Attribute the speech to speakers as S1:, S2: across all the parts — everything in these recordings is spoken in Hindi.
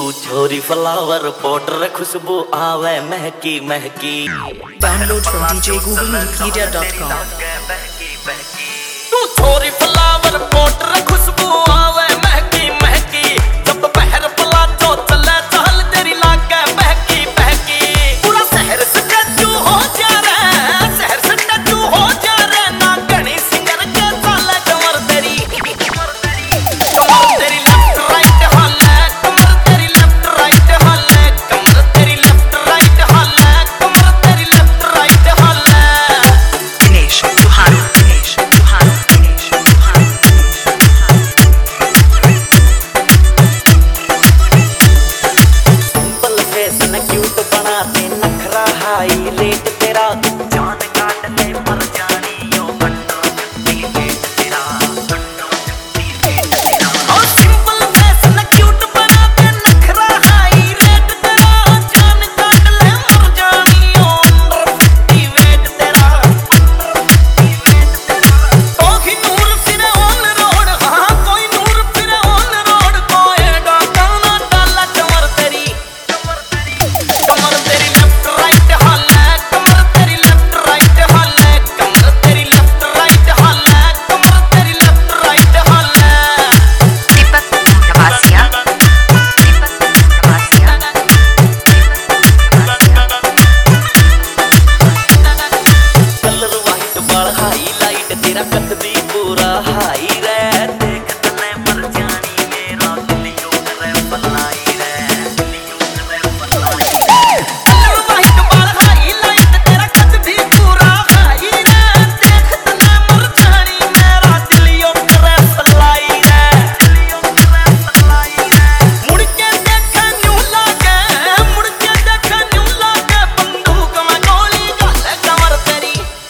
S1: छोरी फ्लावर पाउडर खुशबू आवे महकी महकी।
S2: Download from djgooglemedia.com।
S1: तू छोरी फ्लावर पाउडर खुशबू आवे महकी महकी। जब बहर पलाचो चले चहल तेरी लागे बहकी बहकी। पूरा शहर से टचू हो जा रे, शहर से टचू हो जा रे। ना गणी सिंगर के साले कमर तेरी लेफ्ट राइट हाले, कमर तेरी लेफ्ट राइट हाले, कमर तेरी लेफ्ट राइट हाले, कमर तेरी लेफ्ट राइट हाले।
S2: Dinesh Duhanu, Dinesh Duhanu, Dinesh Duhanu।
S1: Simple face न क्यूट बनाते नखरा हाईलाइट तेरा। जान काट ले मर जानी यो गंडो जत्ती वेट तेरा, गंडो जत्ती वेट तेरा। और सिंपल फेस न क्यूट बनाते नखरा हाईलाइट तेरा। जान काट ले मर जानी यो अंडर वेट तेरा, कोई नूर फिरे ऑन रोड, हाँ कोई नूर फिरे ऑन रोड। कोई डाका ना डाला कमर तेरी लेफ्ट राइट हाले, कमर तेरी लेफ्ट राइट हाले, कमर तेरी लेफ्ट राइट हाले, कमर तेरी लेफ्ट राइट हाले।
S2: Deepak Navasia, Deepak Navasia,
S1: colour white बाल हाईलाइट तेरा कद भी पूरा हाई रे। देख तने मर जानी मेरा दिलियो करे फलाई रे, दिलियो करे फलाई रे। कलर वाइट बाल हाईलाइट तेरा कद भी पूरा हाई रे। देख तने मर जानी मेरा दिलियो करे फलाई रे, दिलियो करे फलाई रे। मुड़ के देखा न्यू लागे, मुड़ के देखा न्यू लागे। बंदूक में गोली डाले कमर तेरी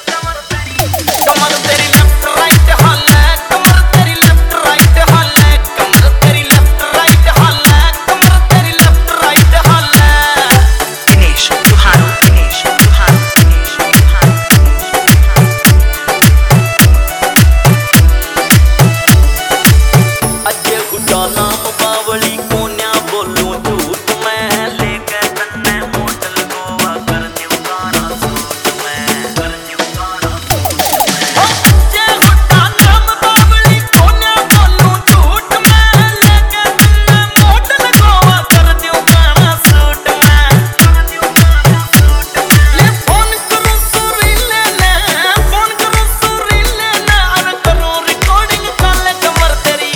S1: लेफ्ट राइट हाले, कमर तेरी लेफ्ट राइट हाले, कमर तेरी लेफ्ट राइट हाले, कमर तेरी लेफ्ट राइट हाले।
S2: Dinesh Duhanu, Dinesh Duhanu, Dinesh Duhanu।
S1: Ajay Gudda नाम बावली कोन्या बोलूं झूठ मैं। लेके तन्ने होटल गोवा कर न्यू गाना सूट मैं, कर न्यू गाना सूट मैं। अजय गुड्डा नाम बावली कोन्या बोलूं झूठ मैं। लेके तन्ने होटल गोवा कर न्यू गाना सूट मैं, कर न्यू गाना सूट मैं। ले फोन करूं सुरीले ने, फोन करूं सुरीले ने। अरे करूं रिकॉर्डिंग काले कमर तेरी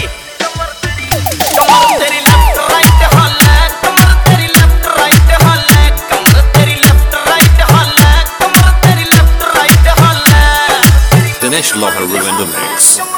S1: लेफ्ट राइट हाले, कमर तेरी लेफ्ट राइट हाले, कमर तेरी लेफ्ट राइट हाले, कमर तेरी लेफ्ट राइट हाले।
S3: Dinesh Lover in the mix.